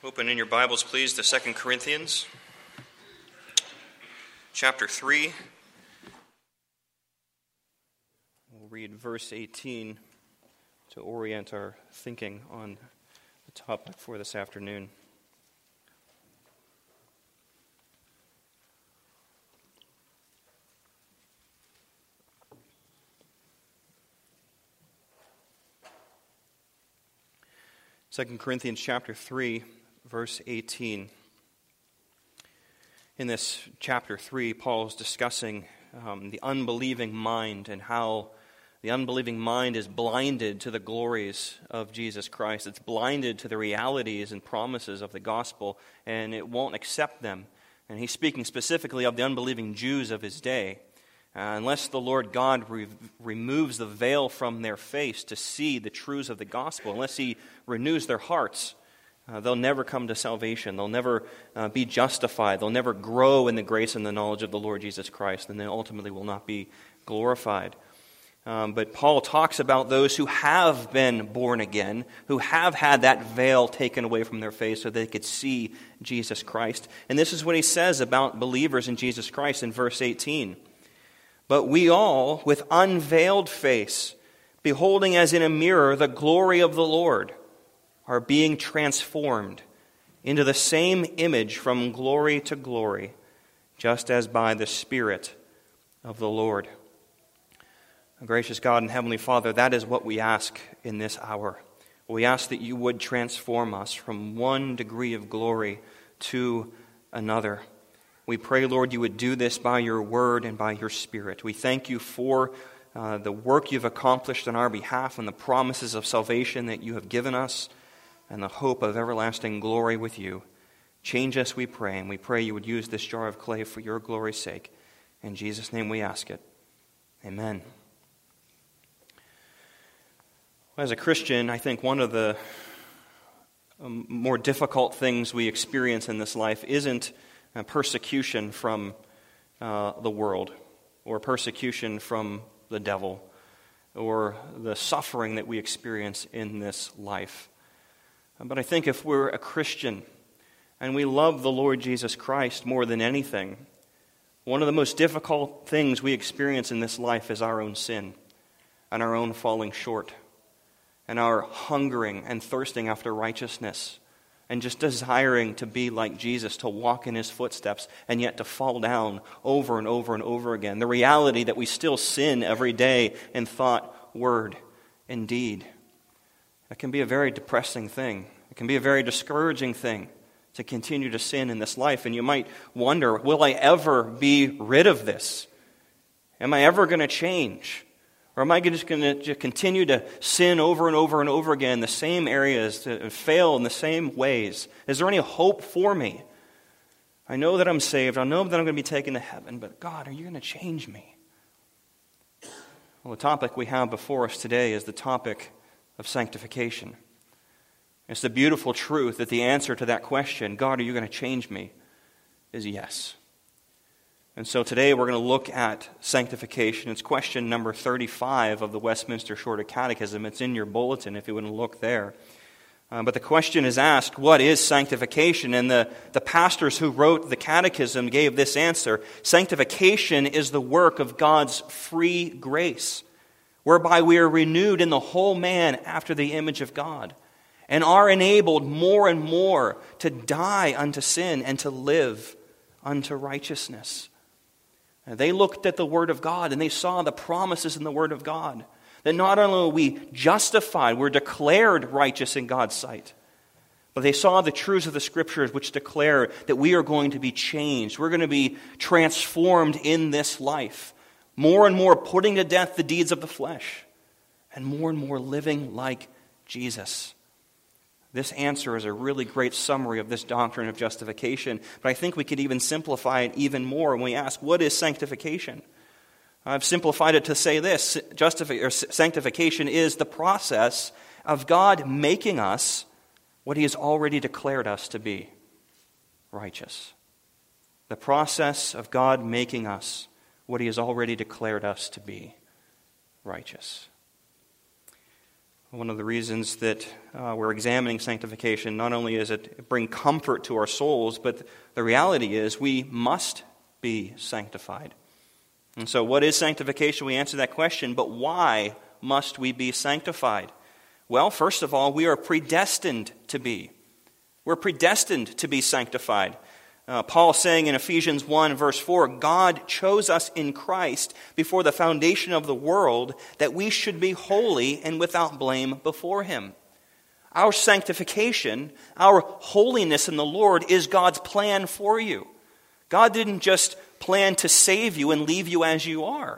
Open in your Bibles, please, to 2 Corinthians, chapter 3. We'll read verse 18 to orient our thinking on the topic for this afternoon. Second Corinthians chapter 3, verse 18. In this chapter 3, Paul is discussing the unbelieving mind and how the unbelieving mind is blinded to the glories of Jesus Christ. It's blinded to the realities and promises of the gospel, and it won't accept them. And he's speaking specifically of the unbelieving Jews of his day. Unless the Lord God removes the veil from their face to see the truths of the gospel, unless he renews their hearts, they'll never come to salvation. They'll never be justified. They'll never grow in the grace and the knowledge of the Lord Jesus Christ, and then ultimately will not be glorified. But Paul talks about those who have been born again, who have had that veil taken away from their face so they could see Jesus Christ. And this is what he says about believers in Jesus Christ in verse 18. But we all, with unveiled face, beholding as in a mirror the glory of the Lord, are being transformed into the same image from glory to glory, just as by the Spirit of the Lord. Gracious God and Heavenly Father, that is what we ask in this hour. We ask that you would transform us from one degree of glory to another. We pray, Lord, you would do this by your word and by your Spirit. We thank you for the work you've accomplished on our behalf and the promises of salvation that you have given us and the hope of everlasting glory with you. Change us, we pray, and we pray you would use this jar of clay for your glory's sake. In Jesus' name we ask it. Amen. As a Christian, I think one of the more difficult things we experience in this life isn't persecution from the world, or persecution from the devil, or the suffering that we experience in this life. But I think if we're a Christian and we love the Lord Jesus Christ more than anything, one of the most difficult things we experience in this life is our own sin and our own falling short and our hungering and thirsting after righteousness and just desiring to be like Jesus, to walk in his footsteps, and yet to fall down over and over and over again. The reality that we still sin every day in thought, word, and deed. It can be a very depressing thing. It can be a very discouraging thing to continue to sin in this life. And you might wonder, will I ever be rid of this? Am I ever going to change? Or am I just going to continue to sin over and over and over again in the same areas, to fail in the same ways? Is there any hope for me? I know that I'm saved. I know that I'm going to be taken to heaven. But God, are you going to change me? Well, the topic we have before us today is the topic of sanctification. It's the beautiful truth that the answer to that question, God, are you going to change me, is yes. And so today we're going to look at sanctification. It's question number 35 of the Westminster Shorter Catechism. It's in your bulletin if you want to look there. But the question is asked, what is sanctification? And the pastors who wrote the catechism gave this answer. Sanctification is the work of God's free grace, whereby we are renewed in the whole man after the image of God, and are enabled more and more to die unto sin and to live unto righteousness. And they looked at the Word of God and they saw the promises in the Word of God. That not only are we justified, we're declared righteous in God's sight, but they saw the truths of the Scriptures which declare that we are going to be changed. We're going to be transformed in this life. More and more putting to death the deeds of the flesh. And more living like Jesus. This answer is a really great summary of this doctrine of justification, but I think we could even simplify it even more when we ask, what is sanctification? I've simplified it to say this: sanctification is the process of God making us what he has already declared us to be, righteous. The process of God making us what he has already declared us to be, righteous. One of the reasons that we're examining sanctification, not only is it bring comfort to our souls, but the reality is we must be sanctified. And so what is sanctification? We answer that question, but why must we be sanctified? Well, first of all, we are predestined to be. We're predestined to be sanctified. Paul saying in Ephesians 1 verse 4, God chose us in Christ before the foundation of the world that we should be holy and without blame before Him. Our sanctification, our holiness in the Lord is God's plan for you. God didn't just plan to save you and leave you as you are.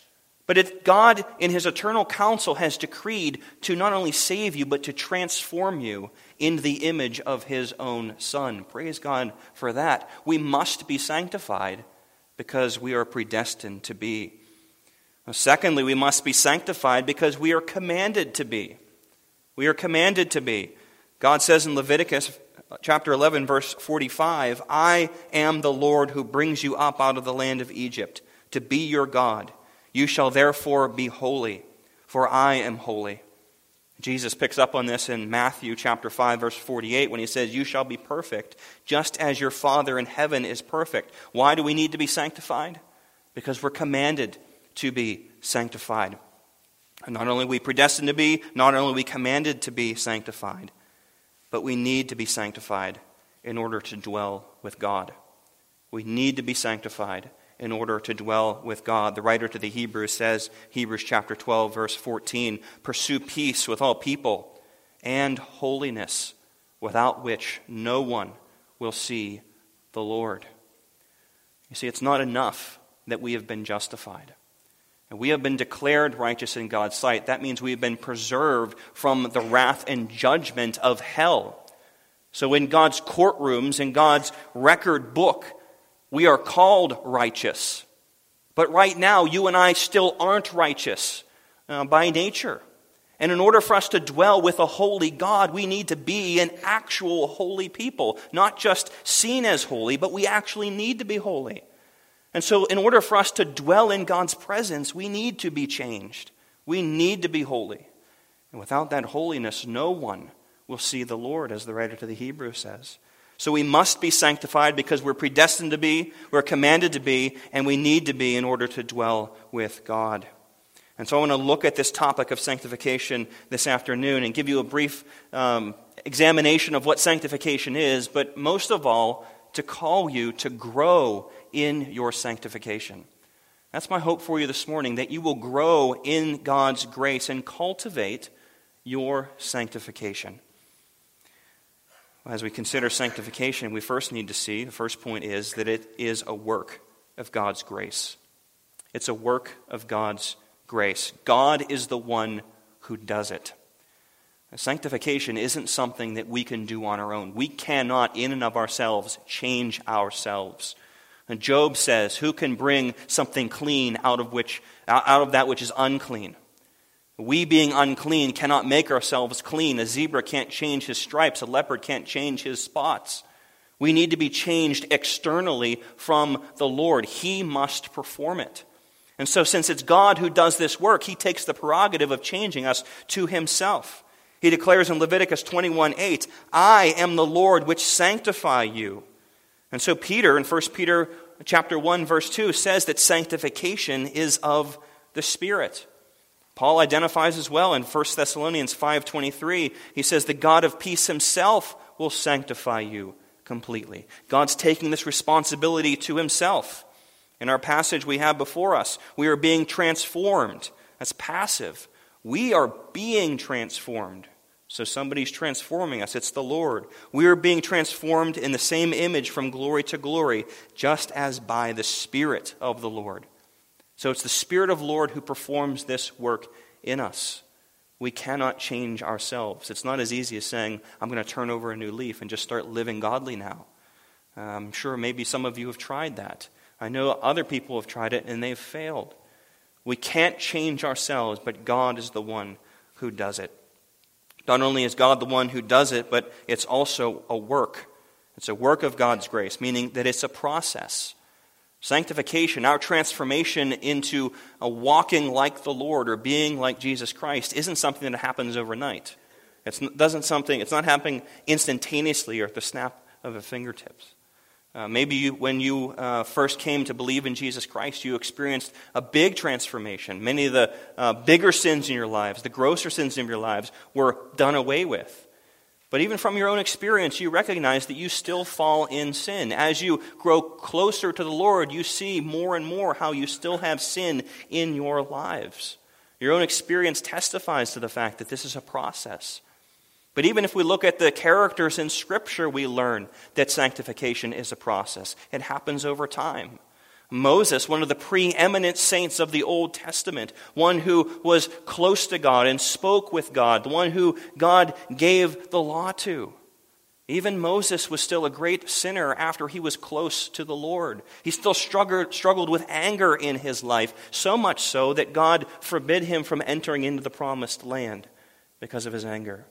But God, in His eternal counsel, has decreed to not only save you, but to transform you into the image of His own Son. Praise God for that. We must be sanctified because we are predestined to be. Secondly, we must be sanctified because we are commanded to be. We are commanded to be. God says in Leviticus chapter 11, verse 45, I am the Lord who brings you up out of the land of Egypt to be your God. You shall therefore be holy, for I am holy. Jesus picks up on this in Matthew chapter 5, verse 48, when He says, you shall be perfect, just as your Father in heaven is perfect. Why do we need to be sanctified? Because we're commanded to be sanctified. And not only are we predestined to be, not only are we commanded to be sanctified, but we need to be sanctified in order to dwell with God. We need to be sanctified in order to dwell with God. The writer to the Hebrews says, Hebrews chapter 12, verse 14, pursue peace with all people and holiness, without which no one will see the Lord. You see, it's not enough that we have been justified. And we have been declared righteous in God's sight. That means we have been preserved from the wrath and judgment of hell. So in God's courtrooms, in God's record book, we are called righteous. But right now, you and I still aren't righteous by nature. And in order for us to dwell with a holy God, we need to be an actual holy people. Not just seen as holy, but we actually need to be holy. And so in order for us to dwell in God's presence, we need to be changed. We need to be holy. And without that holiness, no one will see the Lord, as the writer to the Hebrews says. So we must be sanctified because we're predestined to be, we're commanded to be, and we need to be in order to dwell with God. And so I want to look at this topic of sanctification this afternoon and give you a brief examination of what sanctification is, but most of all, to call you to grow in your sanctification. That's my hope for you this morning, that you will grow in God's grace and cultivate your sanctification. As we consider sanctification, we first need to see, the first point is that it is a work of God's grace. It's a work of God's grace. God is the one who does it. Sanctification isn't something that we can do on our own. We cannot, in and of ourselves, change ourselves. And Job says, who can bring something clean out of that which is unclean? We, being unclean, cannot make ourselves clean. A zebra can't change his stripes. A leopard can't change his spots. We need to be changed externally from the Lord. He must perform it. And so since it's God who does this work, He takes the prerogative of changing us to Himself. He declares in Leviticus 21:8, I am the Lord which sanctify you. And so Peter, in 1 Peter chapter 1, verse 2, says that sanctification is of the Spirit. Paul identifies as well in 1 Thessalonians 5:23. He says, the God of peace Himself will sanctify you completely. God's taking this responsibility to Himself. In our passage we have before us, we are being transformed. That's passive. We are being transformed. So somebody's transforming us. It's the Lord. We are being transformed in the same image from glory to glory, just as by the Spirit of the Lord. So it's the Spirit of the Lord who performs this work in us. We cannot change ourselves. It's not as easy as saying, I'm going to turn over a new leaf and just start living godly now. I'm sure maybe some of you have tried that. I know other people have tried it and they've failed. We can't change ourselves, but God is the one who does it. Not only is God the one who does it, but it's also a work. It's a work of God's grace, meaning that it's a process. Sanctification, our transformation into a walking like the Lord or being like Jesus Christ, isn't something that happens overnight. It's not happening instantaneously or at the snap of a fingertips. Maybe when you first came to believe in Jesus Christ, you experienced a big transformation. Many of the bigger sins in your lives, the grosser sins in your lives, were done away with. But even from your own experience, you recognize that you still fall in sin. As you grow closer to the Lord, you see more and more how you still have sin in your lives. Your own experience testifies to the fact that this is a process. But even if we look at the characters in Scripture, we learn that sanctification is a process. It happens over time. Moses, one of the preeminent saints of the Old Testament, one who was close to God and spoke with God, the one who God gave the law to. Even Moses was still a great sinner after he was close to the Lord. He still struggled with anger in his life, so much so that God forbid him from entering into the promised land because of his anger.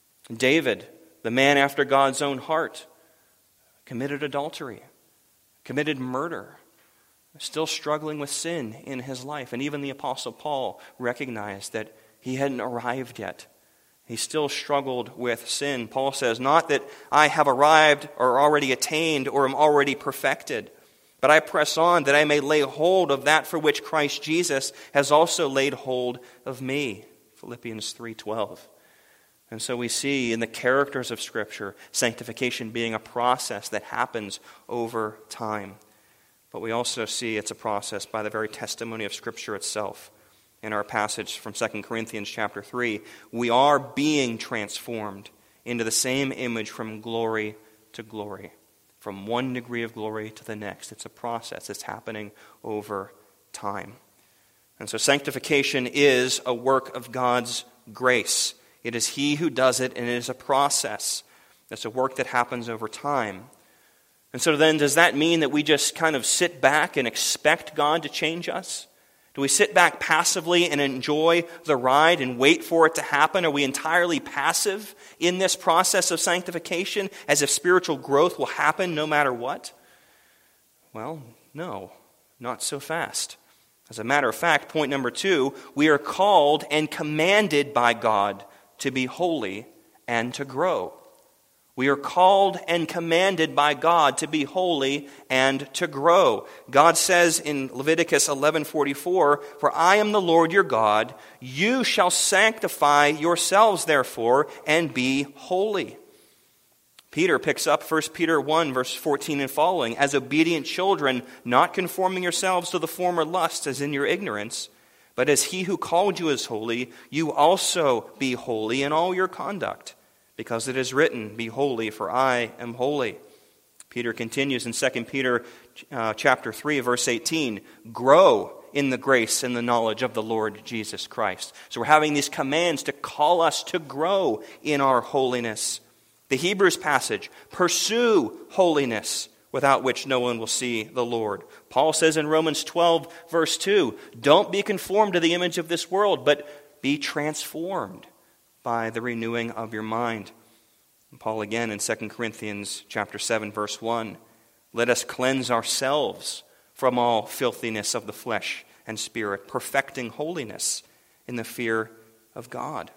David, the man after God's own heart, committed adultery, committed murder, still struggling with sin in his life. And even the Apostle Paul recognized that he hadn't arrived yet. He still struggled with sin. Paul says, "Not that I have arrived or already attained or am already perfected, but I press on that I may lay hold of that for which Christ Jesus has also laid hold of me." Philippians 3:12. And so we see in the characters of Scripture, sanctification being a process that happens over time. But we also see it's a process by the very testimony of Scripture itself. In our passage from 2 Corinthians chapter 3, we are being transformed into the same image from glory to glory, from one degree of glory to the next. It's a process. It's happening over time. And so sanctification is a work of God's grace. It is He who does it, and it is a process. It's a work that happens over time. And so then, does that mean that we just kind of sit back and expect God to change us? Do we sit back passively and enjoy the ride and wait for it to happen? Are we entirely passive in this process of sanctification, as if spiritual growth will happen no matter what? Well, no, not so fast. As a matter of fact, point number 2, we are called and commanded by God to be holy and to grow. We are called and commanded by God to be holy and to grow. God says in Leviticus 11:44, "For I am the Lord your God. You shall sanctify yourselves therefore and be holy." Peter picks up 1 Peter 1, verse 14 and following, "As obedient children, not conforming yourselves to the former lusts as in your ignorance, but as he who called you is holy, you also be holy in all your conduct. Because it is written, 'Be holy, for I am holy.'" Peter continues in 2 Peter chapter 3, verse 18, "Grow in the grace and the knowledge of the Lord Jesus Christ." So we're having these commands to call us to grow in our holiness. The Hebrews passage, "Pursue holiness, without which no one will see the Lord." Paul says in Romans 12, verse 2, "Don't be conformed to the image of this world, but be transformed by the renewing of your mind." And Paul again in 2 Corinthians chapter 7, verse 1, "Let us cleanse ourselves from all filthiness of the flesh and spirit, perfecting holiness in the fear of God."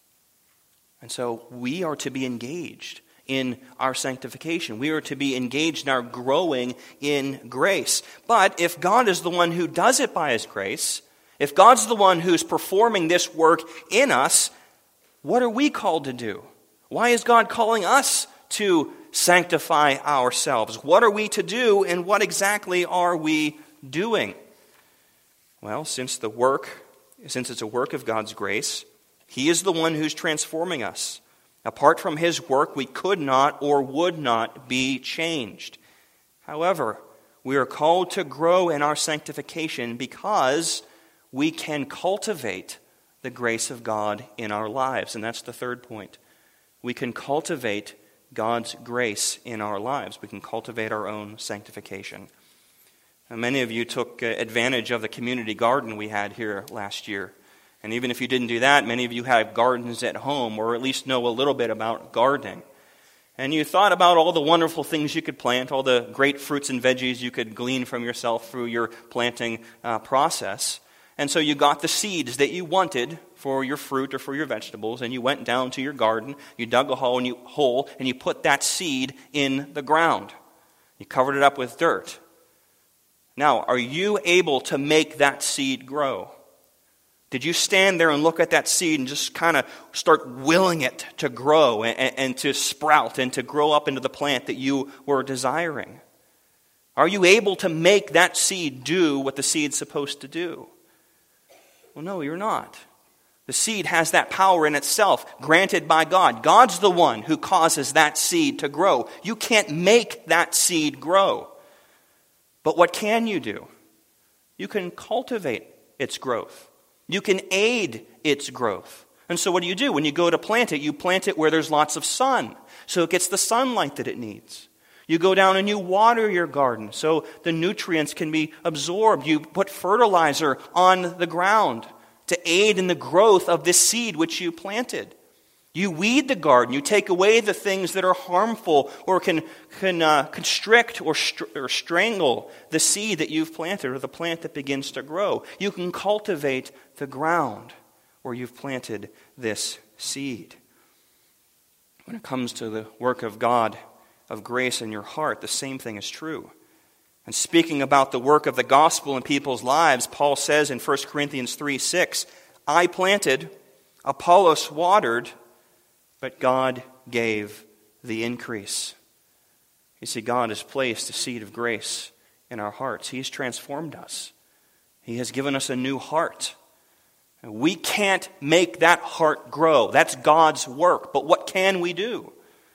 And so we are to be engaged in our sanctification. We are to be engaged in our growing in grace. But if God is the one who does it by His grace, if God's the one who's performing this work in us, what are we called to do? Why is God calling us to sanctify ourselves? What are we to do, and what exactly are we doing? Well, since it's a work of God's grace, He is the one who's transforming us. Apart from His work, we could not or would not be changed. However, we are called to grow in our sanctification because we can cultivate the grace of God in our lives. And that's the third point. We can cultivate God's grace in our lives. We can cultivate our own sanctification. Now, many of you took advantage of the community garden we had here last year. And even if you didn't do that, many of you have gardens at home, or at least know a little bit about gardening. And you thought about all the wonderful things you could plant, all the great fruits and veggies you could glean from yourself through your planting process. And so you got the seeds that you wanted for your fruit or for your vegetables, and you went down to your garden, you dug a hole, and you put that seed in the ground. You covered it up with dirt. Now, are you able to make that seed grow? Did you stand there and look at that seed and just kind of start willing it to grow and to sprout and to grow up into the plant that you were desiring? Are you able to make that seed do what the seed's supposed to do? Well, no, you're not. The seed has that power in itself, granted by God. God's the one who causes that seed to grow. You can't make that seed grow. But what can you do? You can cultivate its growth. You can aid its growth. And so what do? When you go to plant it, you plant it where there's lots of sun, so it gets the sunlight that it needs. You go down and you water your garden so the nutrients can be absorbed. You put fertilizer on the ground to aid in the growth of this seed which you planted. You weed the garden. You take away the things that are harmful or can constrict or strangle the seed that you've planted or the plant that begins to grow. You can cultivate the ground where you've planted this seed. When it comes to the work of God, of grace in your heart, the same thing is true. And speaking about the work of the gospel in people's lives, Paul says in 1 Corinthians 3:6, I planted, Apollos watered, but God gave the increase. You see, God has placed a seed of grace in our hearts. He's transformed us. He has given us a new heart. And we can't make that heart grow. That's God's work. But what can we do?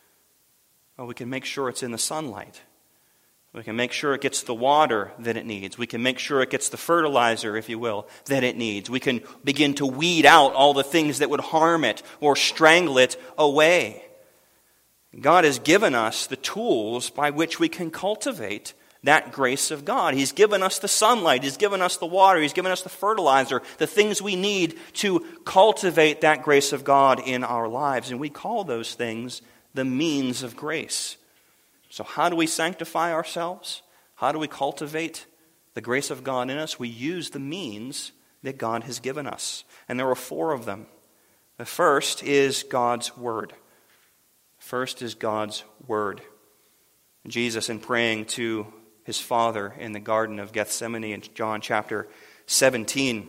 Well, we can make sure it's in the sunlight. We can make sure it gets the water that it needs. We can make sure it gets the fertilizer, if you will, that it needs. We can begin to weed out all the things that would harm it or strangle it away. God has given us the tools by which we can cultivate that grace of God. He's given us the sunlight. He's given us the water. He's given us the fertilizer, the things we need to cultivate that grace of God in our lives. And we call those things the means of grace. So how do we sanctify ourselves? How do we cultivate the grace of God in us? We use the means that God has given us. And there are 4 of them. The first is God's Word. First is God's Word. Jesus, in praying to his Father in the Garden of Gethsemane in John chapter 17,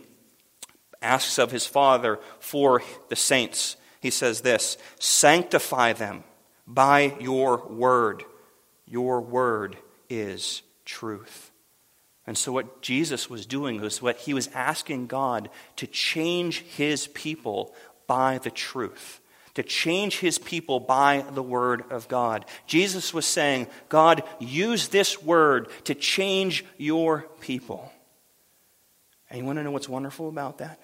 asks of his Father for the saints. He says this, sanctify them by your word. Your word is truth. And so what Jesus was doing was what he was asking God to change his people by the truth. To change his people by the word of God. Jesus was saying, God, use this word to change your people. And you want to know what's wonderful about that?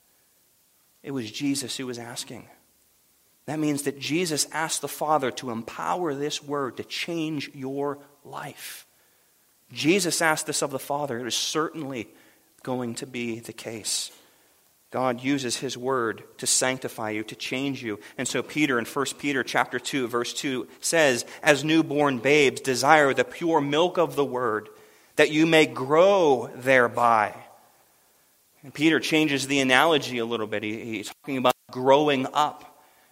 It was Jesus who was asking. That means that Jesus asked the Father to empower this word to change your life. Jesus asked this of the Father. It is certainly going to be the case. God uses his word to sanctify you, to change you. And so Peter in 1 Peter chapter 2, verse 2 says, as newborn babes desire the pure milk of the word, that you may grow thereby. And Peter changes the analogy a little bit. He's talking about growing up.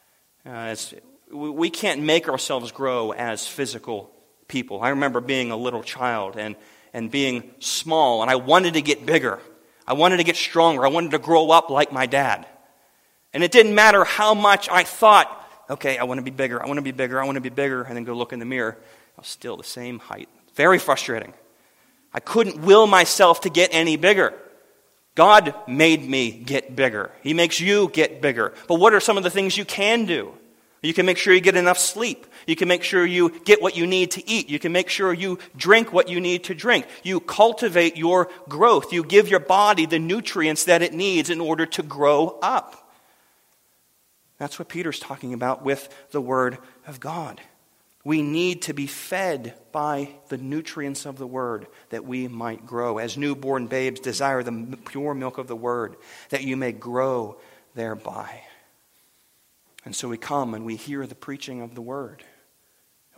We can't make ourselves grow as physical people. I remember being a little child and being small, and I wanted to get bigger. I wanted to get stronger. I wanted to grow up like my dad. And it didn't matter how much I thought, okay, I want to be bigger, I want to be bigger, I want to be bigger, and then go look in the mirror. I was still the same height. Very frustrating. I couldn't will myself to get any bigger. God made me get bigger. He makes you get bigger. But what are some of the things you can do? You can make sure you get enough sleep. You can make sure you get what you need to eat. You can make sure you drink what you need to drink. You cultivate your growth. You give your body the nutrients that it needs in order to grow up. That's what Peter's talking about with the Word of God. We need to be fed by the nutrients of the Word that we might grow. As newborn babes desire the pure milk of the Word, that you may grow thereby. And so we come and we hear the preaching of the Word.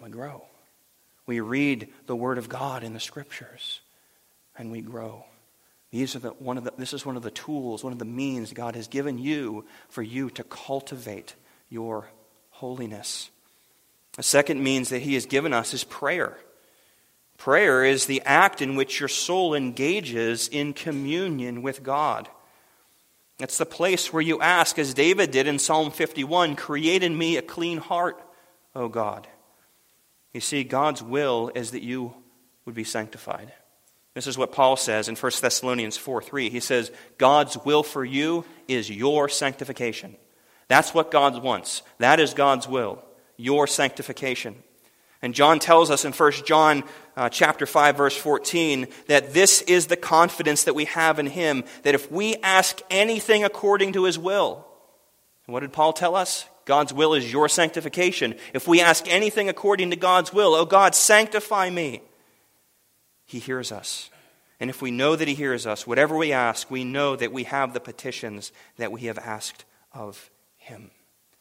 and we grow. We read the Word of God in the Scriptures, and we grow. This is one of the tools, one of the means God has given you for you to cultivate your holiness. The second means that He has given us is prayer. Prayer is the act in which your soul engages in communion with God. It's the place where you ask, as David did in Psalm 51, "Create in me a clean heart, O God." You see, God's will is that you would be sanctified. This is what Paul says in 1 Thessalonians 4:3. He says, God's will for you is your sanctification. That's what God wants. That is God's will, your sanctification. And John tells us in 1 John chapter 5, verse 14, that this is the confidence that we have in Him, that if we ask anything according to His will, and what did Paul tell us? God's will is your sanctification. If we ask anything according to God's will, "Oh God, sanctify me," He hears us. And if we know that He hears us, whatever we ask, we know that we have the petitions that we have asked of Him.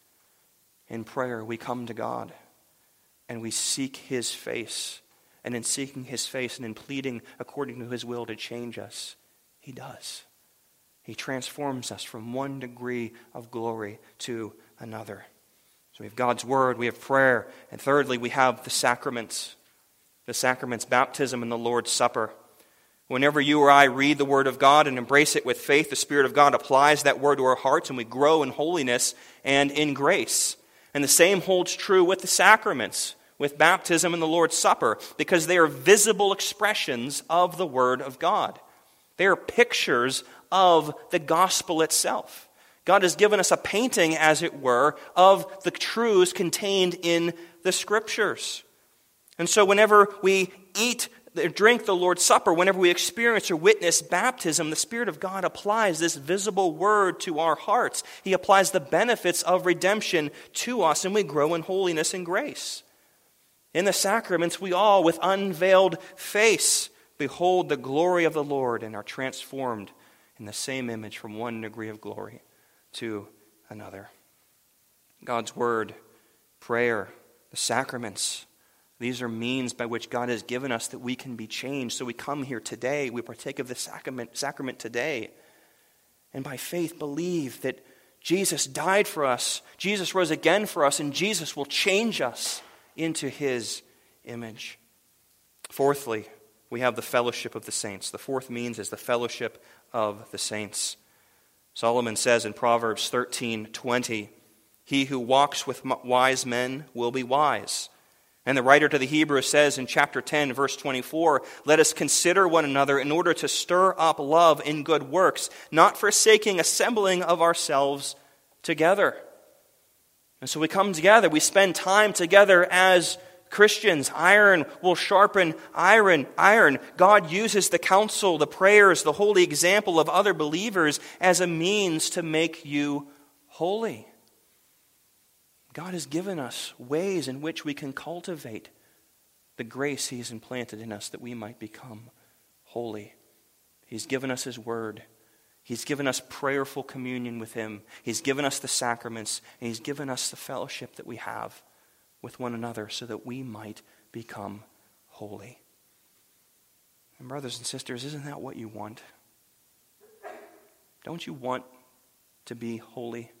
In prayer, we come to God and we seek His face. And in seeking His face and in pleading according to His will to change us, He does. He transforms us from one degree of glory to another. So we have God's Word, we have prayer, and thirdly, we have the sacraments. The sacraments, baptism and the Lord's Supper. Whenever you or I read the Word of God and embrace it with faith, the Spirit of God applies that Word to our hearts and we grow in holiness and in grace. And the same holds true with the sacraments, with baptism and the Lord's Supper, because they are visible expressions of the Word of God. They are pictures of the gospel itself. God has given us a painting, as it were, of the truths contained in the Scriptures. And so whenever we eat or drink the Lord's Supper, whenever we experience or witness baptism, the Spirit of God applies this visible word to our hearts. He applies the benefits of redemption to us, and we grow in holiness and grace. In the sacraments, we all, with unveiled face, behold the glory of the Lord and are transformed in the same image from one degree of glory to another. God's Word, prayer, the sacraments, these are means by which God has given us that we can be changed. So we come here today, we partake of the sacrament today, and by faith believe that Jesus died for us, Jesus rose again for us, and Jesus will change us into His image. Fourthly, we have the fellowship of the saints. The fourth means is the fellowship of the saints. Solomon says in Proverbs 13:20, "He who walks with wise men will be wise." And the writer to the Hebrews says in chapter 10, verse 24, "Let us consider one another in order to stir up love in good works, not forsaking assembling of ourselves together." And so we come together, we spend time together as Christians. Iron will sharpen iron. God uses the counsel, the prayers, the holy example of other believers as a means to make you holy. God has given us ways in which we can cultivate the grace He has implanted in us that we might become holy. He's given us His Word. He's given us prayerful communion with Him. He's given us the sacraments, and He's given us the fellowship that we have with one another so that we might become holy. And brothers and sisters, isn't that what you want? Don't you want to be holy?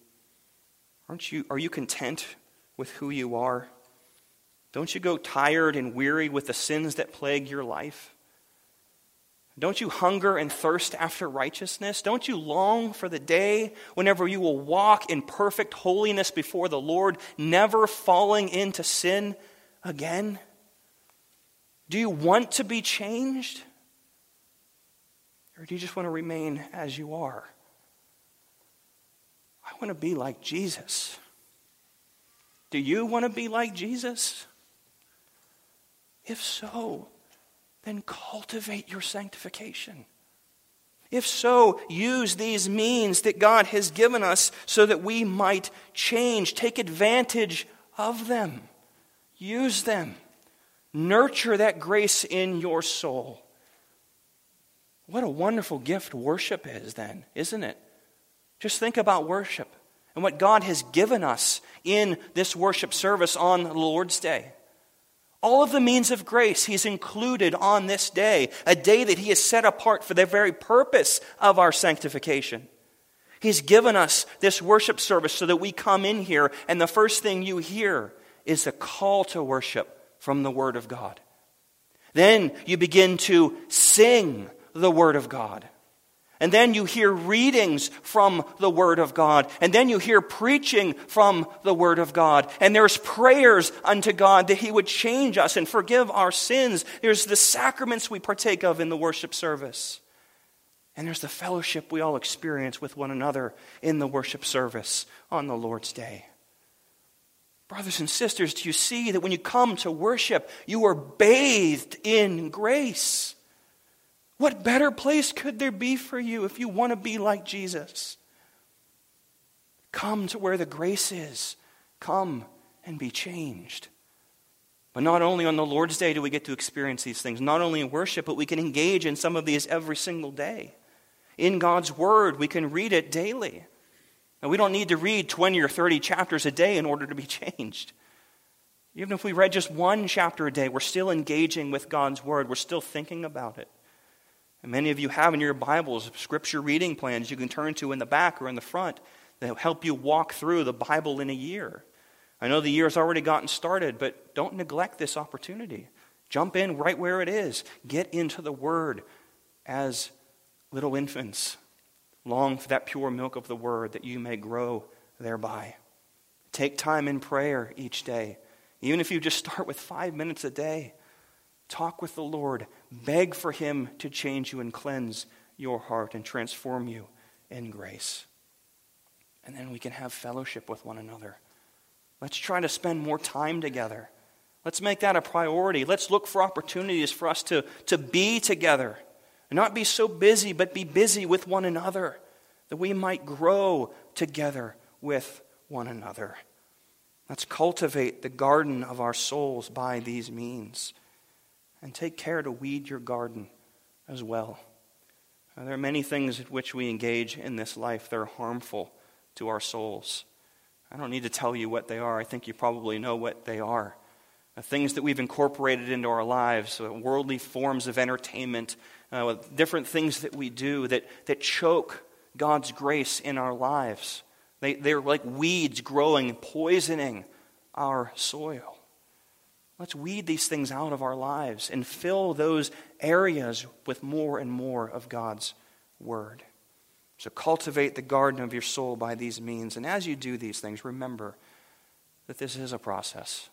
Are you content with who you are? Don't you go tired and weary with the sins that plague your life? Don't you hunger and thirst after righteousness? Don't you long for the day whenever you will walk in perfect holiness before the Lord, never falling into sin again? Do you want to be changed? Or do you just want to remain as you are? I want to be like Jesus. Do you want to be like Jesus? If so, then cultivate your sanctification. If so, use these means that God has given us so that we might change. Take advantage of them. Use them. Nurture that grace in your soul. What a wonderful gift worship is then, isn't it? Just think about worship and what God has given us in this worship service on the Lord's Day. All of the means of grace He's included on this day, a day that He has set apart for the very purpose of our sanctification. He's given us this worship service so that we come in here, and the first thing you hear is a call to worship from the Word of God. Then you begin to sing the Word of God. And then you hear readings from the Word of God. And then you hear preaching from the Word of God. And there's prayers unto God that He would change us and forgive our sins. There's the sacraments we partake of in the worship service. And there's the fellowship we all experience with one another in the worship service on the Lord's Day. Brothers and sisters, do you see that when you come to worship, you are bathed in grace? What better place could there be for you if you want to be like Jesus? Come to where the grace is. Come and be changed. But not only on the Lord's Day do we get to experience these things, not only in worship, but we can engage in some of these every single day. In God's Word, we can read it daily. And we don't need to read 20 or 30 chapters a day in order to be changed. Even if we read just one chapter a day, we're still engaging with God's Word. We're still thinking about it. And many of you have in your Bibles scripture reading plans you can turn to in the back or in the front that help you walk through the Bible in a year. I know the year's already gotten started, but don't neglect this opportunity. Jump in right where it is. Get into the Word as little infants. Long for that pure milk of the Word that you may grow thereby. Take time in prayer each day. Even if you just start with 5 minutes a day. Talk with the Lord. Beg for Him to change you and cleanse your heart and transform you in grace. And then we can have fellowship with one another. Let's try to spend more time together. Let's make that a priority. Let's look for opportunities for us to be together. And not be so busy, but be busy with one another. That we might grow together with one another. Let's cultivate the garden of our souls by these means. And take care to weed your garden as well. There are many things at which we engage in this life that are harmful to our souls. I don't need to tell you what they are. I think you probably know what they are. Things that we've incorporated into our lives, worldly forms of entertainment, different things that we do that choke God's grace in our lives. They're like weeds growing, poisoning our soil. Let's weed these things out of our lives and fill those areas with more and more of God's Word. So cultivate the garden of your soul by these means. And as you do these things, remember that this is a process.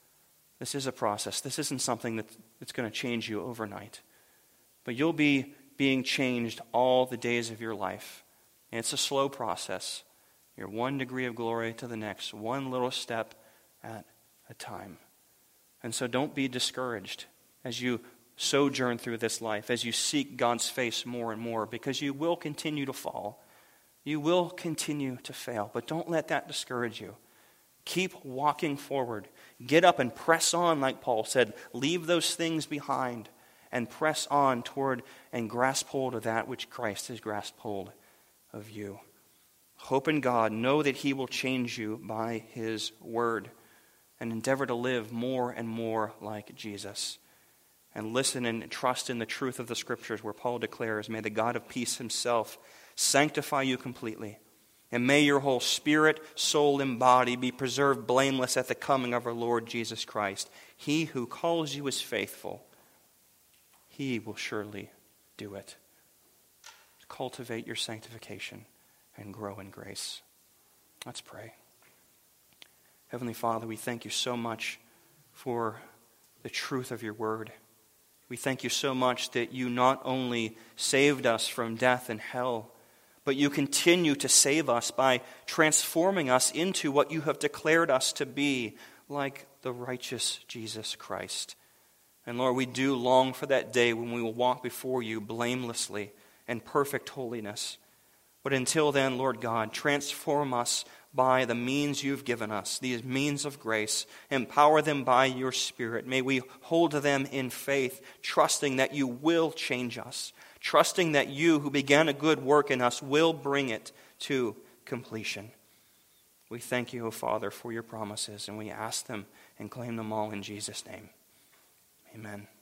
This is a process. This isn't something that's going to change you overnight. But you'll be being changed all the days of your life. And it's a slow process. You're one degree of glory to the next, one little step at a time. And so don't be discouraged as you sojourn through this life, as you seek God's face more and more, because you will continue to fall. You will continue to fail, but don't let that discourage you. Keep walking forward. Get up and press on, like Paul said. Leave those things behind and press on toward and grasp hold of that which Christ has grasped hold of you. Hope in God. Know that He will change you by His Word. And endeavor to live more and more like Jesus. And listen and trust in the truth of the Scriptures where Paul declares, may the God of peace Himself sanctify you completely. And may your whole spirit, soul, and body be preserved blameless at the coming of our Lord Jesus Christ. He who calls you is faithful. He will surely do it. Cultivate your sanctification and grow in grace. Let's pray. Heavenly Father, we thank you so much for the truth of your word. We thank you so much that you not only saved us from death and hell, but you continue to save us by transforming us into what you have declared us to be, like the righteous Jesus Christ. And Lord, we do long for that day when we will walk before you blamelessly in perfect holiness. But until then, Lord God, transform us by the means you've given us, these means of grace. Empower them by your Spirit. May we hold to them in faith, trusting that you will change us, trusting that you who began a good work in us will bring it to completion. We thank you, O Father, for your promises, and we ask them and claim them all in Jesus' name. Amen.